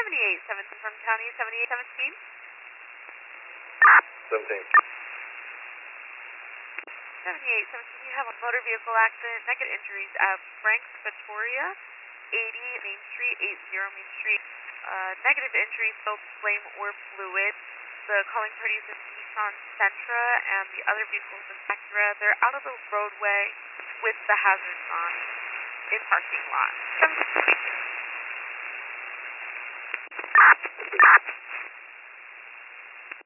7817 from County 7817. 17. 7817, you have a motor vehicle accident, negative injuries at Franks, Victoria, 80 Main Street, 80 Main Street. Negative injuries, no flame or fluid. The calling party is a Nissan Sentra, and the other vehicle is an Acura. They're out of the roadway with the hazards on in parking lot.